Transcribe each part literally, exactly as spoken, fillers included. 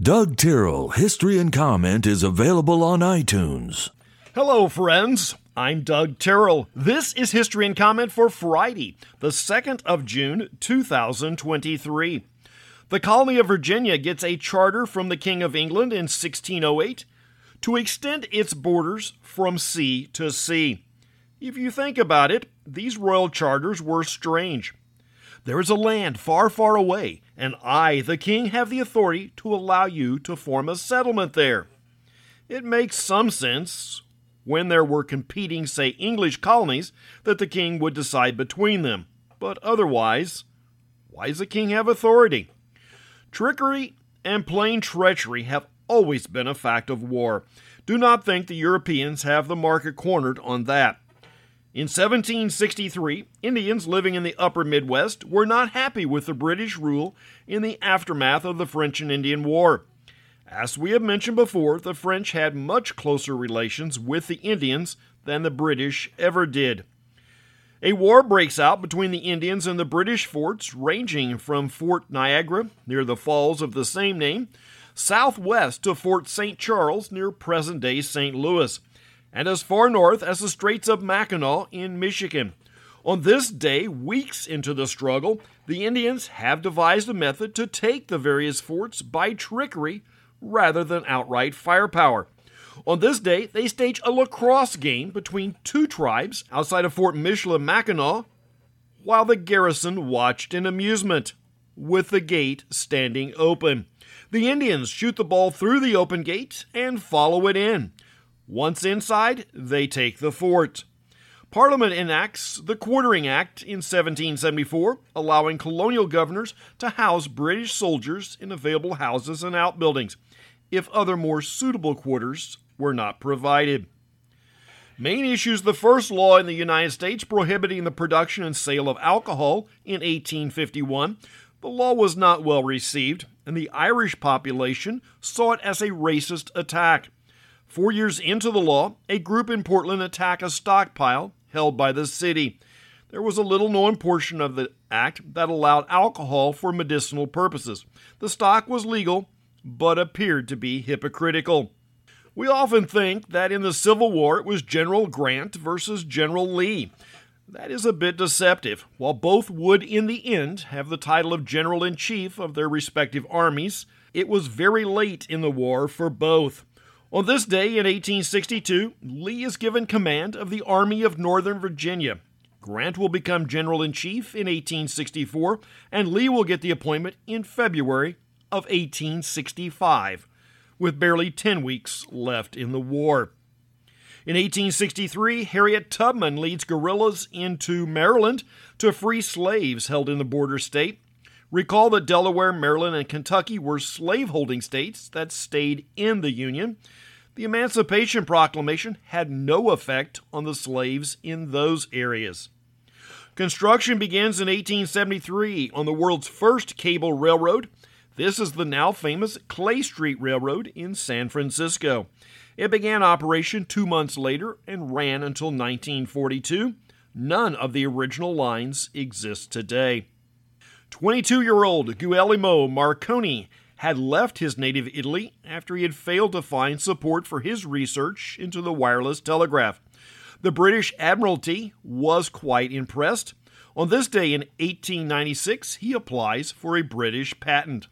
Doug Tyrrell, History and Comment is available on iTunes. Hello, friends. I'm Doug Tyrrell. This is History and Comment for Friday, the second of June, two thousand twenty-three. The colony of Virginia gets a charter from the King of England in sixteen oh eight to extend its borders from sea to sea. If you think about it, these royal charters were strange. There is a land far, far away, and I, the king, have the authority to allow you to form a settlement there. It makes some sense when there were competing, say, English colonies, that the king would decide between them. But otherwise, why does the king have authority? Trickery and plain treachery have always been a fact of war. Do not think the Europeans have the market cornered on that. In seventeen sixty-three, Indians living in the upper Midwest were not happy with the British rule in the aftermath of the French and Indian War. As we have mentioned before, the French had much closer relations with the Indians than the British ever did. A war breaks out between the Indians and the British forts, ranging from Fort Niagara, near the falls of the same name, southwest to Fort Saint Charles, near present-day Saint Louis, and as far north as the Straits of Mackinac in Michigan. On this day, weeks into the struggle, the Indians have devised a method to take the various forts by trickery rather than outright firepower. On this day, they stage a lacrosse game between two tribes outside of Fort Michilimackinac, while the garrison watched in amusement, with the gate standing open. The Indians shoot the ball through the open gate and follow it in. Once inside, they take the fort. Parliament enacts the Quartering Act in seventeen seventy-four, allowing colonial governors to house British soldiers in available houses and outbuildings, if other more suitable quarters were not provided. Maine issues the first law in the United States prohibiting the production and sale of alcohol in eighteen fifty-one. The law was not well received, and the Irish population saw it as a racist attack. Four years into the law, a group in Portland attacked a stockpile held by the city. There was a little-known portion of the act that allowed alcohol for medicinal purposes. The stock was legal, but appeared to be hypocritical. We often think that in the Civil War it was General Grant versus General Lee. That is a bit deceptive. While both would, in the end, have the title of General-in-Chief of their respective armies, it was very late in the war for both. On this day in eighteen sixty-two, Lee is given command of the Army of Northern Virginia. Grant will become General-in-Chief in eighteen sixty-four, and Lee will get the appointment in February of eighteen sixty-five, with barely ten weeks left in the war. In eighteen sixty-three, Harriet Tubman leads guerrillas into Maryland to free slaves held in the border state. Recall that Delaware, Maryland, and Kentucky were slaveholding states that stayed in the Union. The Emancipation Proclamation had no effect on the slaves in those areas. Construction begins in eighteen seventy-three on the world's first cable railroad. This is the now famous Clay Street Railroad in San Francisco. It began operation two months later and ran until nineteen forty-two. None of the original lines exist today. twenty-two-year-old Guglielmo Marconi had left his native Italy after he had failed to find support for his research into the wireless telegraph. The British Admiralty was quite impressed. On this day in eighteen ninety-six, he applies for a British patent.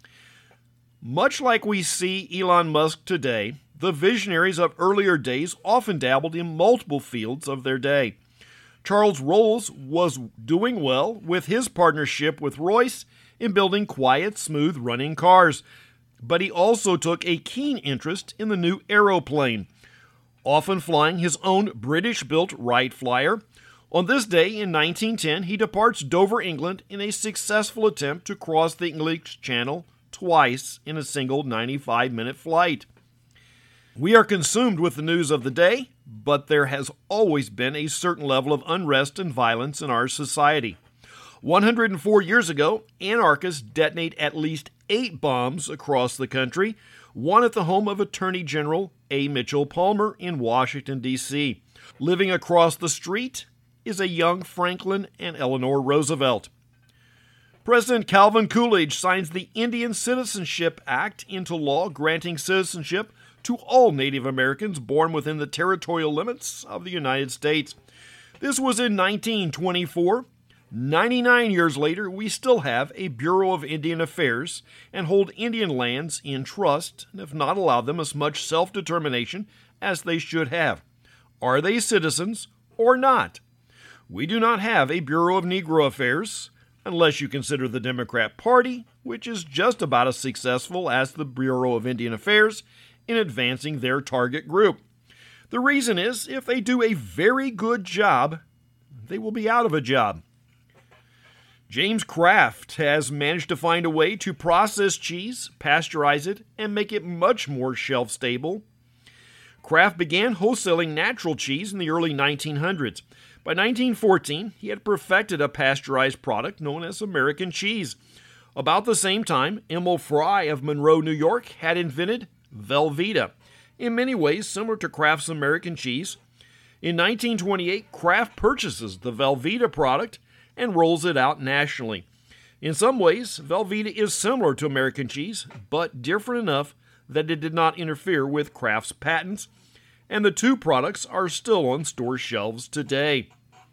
Much like we see Elon Musk today, the visionaries of earlier days often dabbled in multiple fields of their day. Charles Rolls was doing well with his partnership with Royce in building quiet, smooth-running cars, but he also took a keen interest in the new aeroplane, often flying his own British-built Wright Flyer. On this day in nineteen ten, he departs Dover, England, in a successful attempt to cross the English Channel twice in a single ninety-five minute flight. We are consumed with the news of the day, but there has always been a certain level of unrest and violence in our society. one hundred four years ago, anarchists detonate at least eight bombs across the country, one at the home of Attorney General A. Mitchell Palmer in Washington, D C Living across the street is a young Franklin and Eleanor Roosevelt. President Calvin Coolidge signs the Indian Citizenship Act into law, granting citizenship to all Native Americans born within the territorial limits of the United States. This was in nineteen twenty-four. ninety-nine years later, we still have a Bureau of Indian Affairs and hold Indian lands in trust and have not allowed them as much self-determination as they should have. Are they citizens or not? We do not have a Bureau of Negro Affairs, unless you consider the Democrat Party, which is just about as successful as the Bureau of Indian Affairs in advancing their target group. The reason is, if they do a very good job, they will be out of a job. James Kraft has managed to find a way to process cheese, pasteurize it, and make it much more shelf-stable. Kraft began wholesaling natural cheese in the early nineteen hundreds. By nineteen fourteen, he had perfected a pasteurized product known as American cheese. About the same time, Emil Fry of Monroe, New York, had invented Velveeta, in many ways similar to Kraft's American cheese. In nineteen twenty-eight, Kraft purchases the Velveeta product and rolls it out nationally. In some ways, Velveeta is similar to American cheese, but different enough that it did not interfere with Kraft's patents, and the two products are still on store shelves today.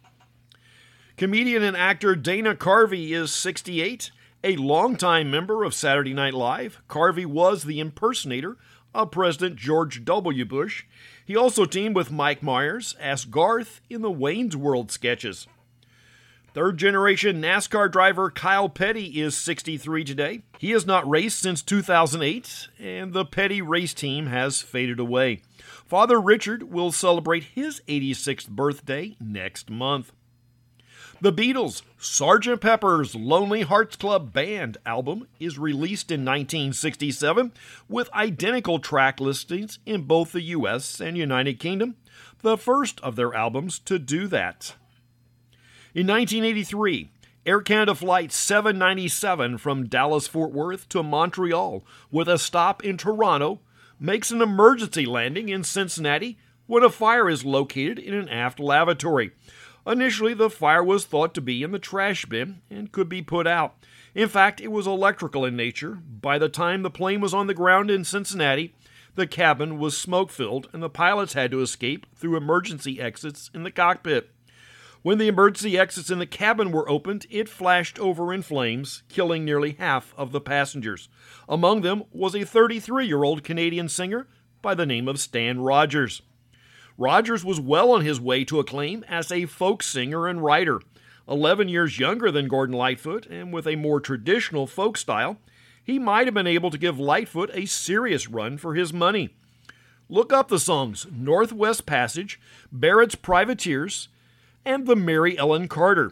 Comedian and actor Dana Carvey is sixty-eight. A longtime member of Saturday Night Live, Carvey was the impersonator of President George W. Bush. He also teamed with Mike Myers as Garth in the Wayne's World sketches. Third-generation NASCAR driver Kyle Petty is sixty-three today. He has not raced since two thousand eight, and the Petty race team has faded away. Father Richard will celebrate his eighty-sixth birthday next month. The Beatles' Sergeant Pepper's Lonely Hearts Club Band album is released in nineteen sixty-seven with identical track listings in both the U S and United Kingdom, the first of their albums to do that. In nineteen eighty-three, Air Canada Flight seven ninety-seven from Dallas-Fort Worth to Montreal with a stop in Toronto makes an emergency landing in Cincinnati when a fire is located in an aft lavatory. Initially, the fire was thought to be in the trash bin and could be put out. In fact, it was electrical in nature. By the time the plane was on the ground in Cincinnati, the cabin was smoke-filled and the pilots had to escape through emergency exits in the cockpit. When the emergency exits in the cabin were opened, it flashed over in flames, killing nearly half of the passengers. Among them was a thirty-three-year-old Canadian singer by the name of Stan Rogers. Rogers was well on his way to acclaim as a folk singer and writer. Eleven years younger than Gordon Lightfoot and with a more traditional folk style, he might have been able to give Lightfoot a serious run for his money. Look up the songs Northwest Passage, Barrett's Privateers, and the Mary Ellen Carter.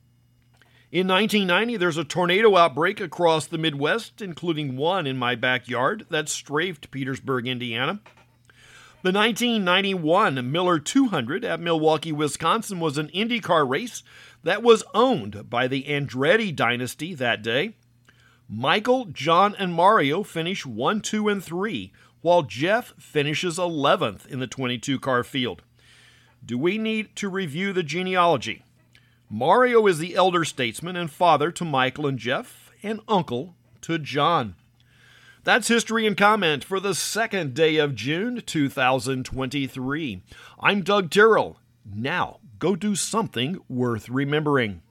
In nineteen ninety, there's a tornado outbreak across the Midwest, including one in my backyard that strafed Petersburg, Indiana. The nineteen ninety-one Miller two hundred at Milwaukee, Wisconsin was an IndyCar race that was owned by the Andretti dynasty that day. Michael, John, and Mario finish one, two, and three, while Jeff finishes eleventh in the twenty-two car field. Do we need to review the genealogy? Mario is the elder statesman and father to Michael and Jeff, and uncle to John. That's History and Comment for the second day of June, two thousand twenty-three. I'm Doug Terrell. Now, go do something worth remembering.